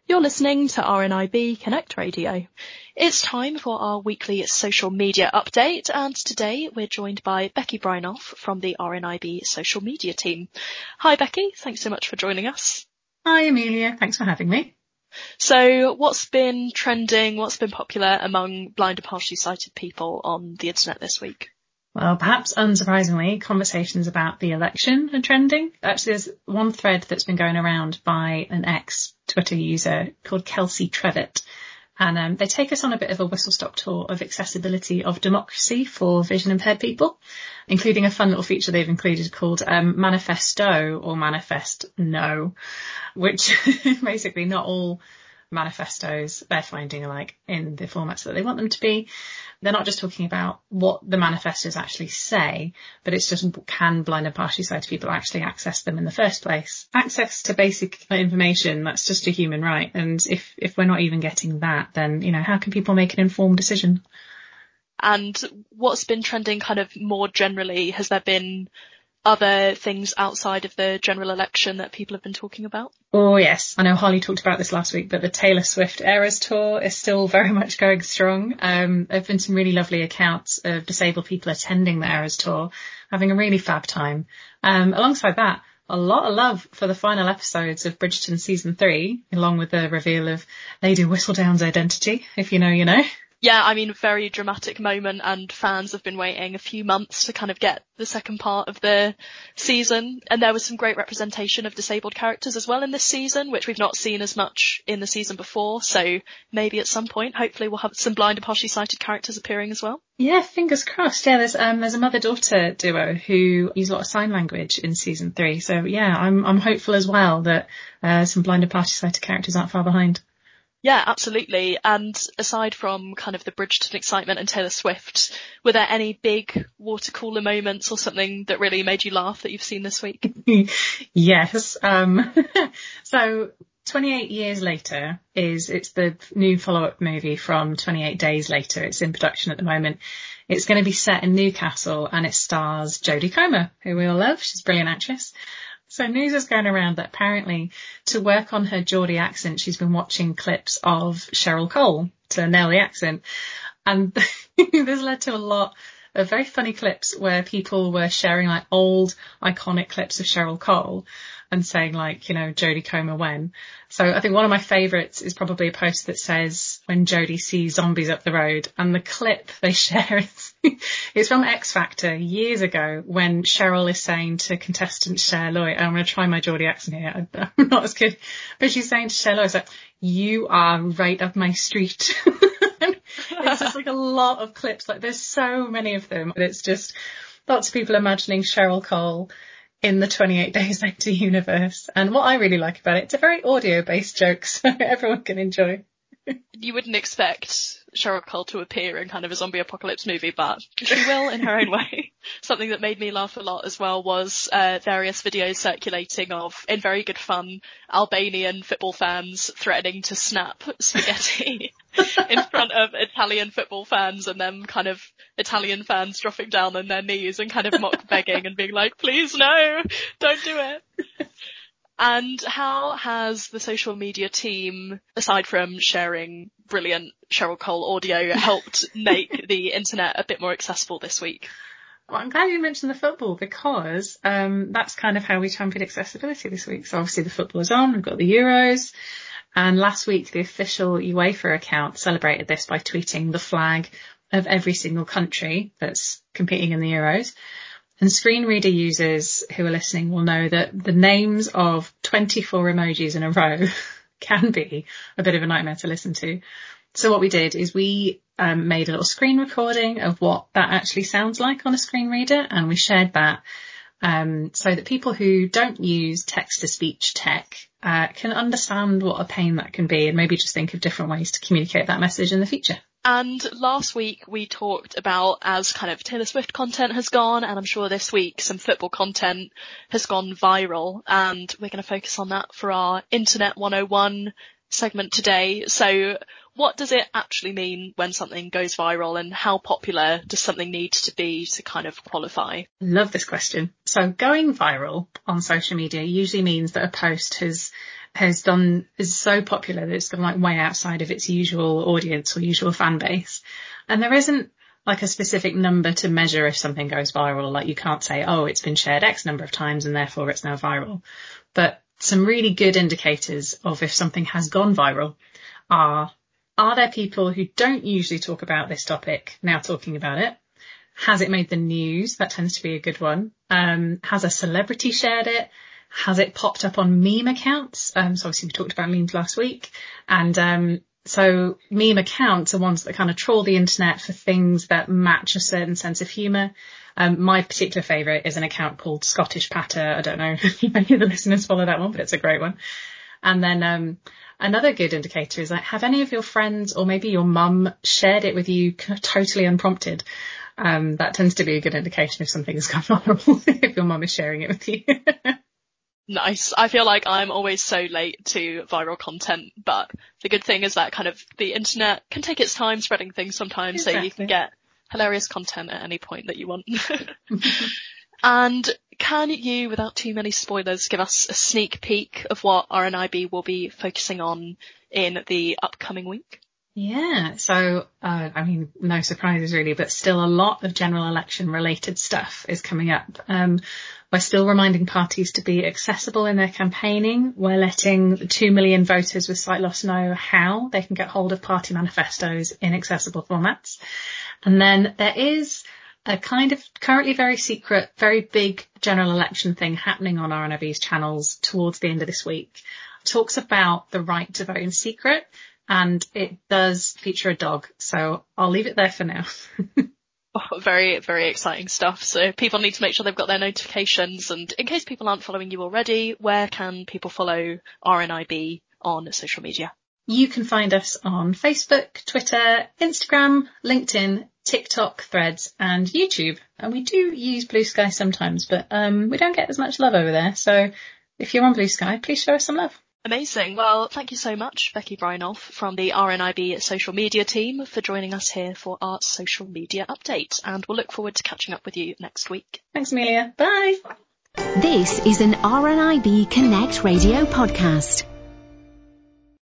You're listening to RNIB Connect Radio. It's time for our weekly social media update, and today we're joined by Becky Brynoff from the RNIB social media team. Hi Becky, thanks so much for joining us. Hi Amelia, thanks for having me. So what's been trending, what's been popular among blind and partially sighted people on the internet this week? Well, perhaps unsurprisingly, conversations about the election are trending. Actually, there's one thread that's been going around by an ex-Twitter user called Kelsey Trevitt. And they take us on a bit of a whistle-stop tour of accessibility of democracy for vision-impaired people, including a fun little feature they've included called Manifesto or Manifest No, which basically not all manifestos they're finding are like in the formats that they want them to be. They're not just talking about what the manifestos actually say, but it's just can blind and partially sighted people actually access them in the first place. Access to basic information, that's just a human right. And if we're not even getting that, then, you know, how can people make an informed decision? And what's been trending kind of more generally? Has there been other things outside of the general election that people have been talking about? Oh, yes. I know Holly talked about this last week, but the Taylor Swift Eras Tour is still very much going strong. There have been some really lovely accounts of disabled people attending the Eras Tour, having a really fab time. Alongside that, a lot of love for the final episodes of Bridgerton Season 3, along with the reveal of Lady Whistledown's identity. If you know, you know. Yeah, I mean, very dramatic moment, and fans have been waiting a few months to kind of get the second part of the season. And there was some great representation of disabled characters as well in this season, which we've not seen as much in the season before. So maybe at some point, hopefully we'll have some blind and partially sighted characters appearing as well. Yeah, fingers crossed. Yeah, there's a mother-daughter duo who use a lot of sign language in season 3. So yeah, I'm hopeful as well that some blind and partially sighted characters aren't far behind. Yeah, absolutely. And aside from kind of the Bridgerton excitement and Taylor Swift, were there any big water cooler moments or something that really made you laugh that you've seen this week? Yes. So 28 Years Later it's the new follow-up movie from 28 Days Later. It's in production at the moment. It's going to be set in Newcastle and it stars Jodie Comer, who we all love. She's a brilliant actress. So news is going around that apparently to work on her Geordie accent, she's been watching clips of Cheryl Cole to nail the accent. And this led to a lot of very funny clips where people were sharing like old iconic clips of Cheryl Cole and saying like, you know, Jodie Comer when. So I think one of my favourites is probably a post that says when Jodie sees zombies up the road, and the clip they share is it's from X Factor years ago when Cheryl is saying to contestant Cher Lloyd, I'm going to try my Geordie accent here, I'm not as good, but she's saying to Cher Lloyd, like, you are right up my street. It's just like a lot of clips, like there's so many of them. It's just lots of people imagining Cheryl Cole in the 28 Days Later universe. And what I really like about it, it's a very audio-based joke, so everyone can enjoy. You wouldn't expect Cheryl Cole to appear in kind of a zombie apocalypse movie, but she will in her own way. Something that made me laugh a lot as well was various videos circulating of, in very good fun, Albanian football fans threatening to snap spaghetti in front of Italian football fans, and then kind of Italian fans dropping down on their knees and kind of mock begging and being like, please no, don't do it. And how has the social media team, aside from sharing brilliant Cheryl Cole audio, helped make the internet a bit more accessible this week? Well, I'm glad you mentioned the football because that's kind of how we championed accessibility this week. So obviously the football is on, we've got the Euros. And last week, the official UEFA account celebrated this by tweeting the flag of every single country that's competing in the Euros. And screen reader users who are listening will know that the names of 24 emojis in a row can be a bit of a nightmare to listen to. So what we did is we made a little screen recording of what that actually sounds like on a screen reader, and we shared that so that people who don't use text-to-speech tech can understand what a pain that can be and maybe just think of different ways to communicate that message in the future. And last week we talked about, as kind of Taylor Swift content has gone, and I'm sure this week some football content has gone viral, and we're going to focus on that for our Internet 101 segment today. So what does it actually mean when something goes viral, and how popular does something need to be to kind of qualify? Love this question. So going viral on social media usually means that a post has is so popular that it's gone like way outside of its usual audience or usual fan base. And there isn't like a specific number to measure if something goes viral. Like you can't say, oh, it's been shared X number of times and therefore it's now viral. But some really good indicators of if something has gone viral are there people who don't usually talk about this topic now talking about it? Has it made the news? That tends to be a good one. Has a celebrity shared it? Has it popped up on meme accounts? So obviously we talked about memes last week. And so meme accounts are ones that kind of trawl the internet for things that match a certain sense of humour. My particular favourite is an account called Scottish Patter. I don't know if any of the listeners follow that one, but it's a great one. And then another good indicator is like, have any of your friends or maybe your mum shared it with you totally unprompted? That tends to be a good indication if something has gone viral, if your mum is sharing it with you. Nice. I feel like I'm always so late to viral content, but the good thing is that kind of the internet can take its time spreading things sometimes, exactly. So you can get hilarious content at any point that you want. And can you, without too many spoilers, give us a sneak peek of what RNIB will be focusing on in the upcoming week? Yeah, so, I mean, no surprises really, but still a lot of general election related stuff is coming up. We're still reminding parties to be accessible in their campaigning. We're letting the 2 million voters with sight loss know how they can get hold of party manifestos in accessible formats. And then there is a kind of currently very secret, very big general election thing happening on RNIB's channels towards the end of this week. It talks about the right to vote in secret. And it does feature a dog, so I'll leave it there for now. Oh, very, very exciting stuff. So people need to make sure they've got their notifications. And in case people aren't following you already, where can people follow RNIB on social media? You can find us on Facebook, Twitter, Instagram, LinkedIn, TikTok, Threads, and YouTube. And we do use Blue Sky sometimes, but we don't get as much love over there. So if you're on Blue Sky, please show us some love. Amazing. Well, thank you so much, Becky Brynolf from the RNIB social media team, for joining us here for our social media update. And we'll look forward to catching up with you next week. Thanks, Amelia. Bye. This is an RNIB Connect Radio podcast.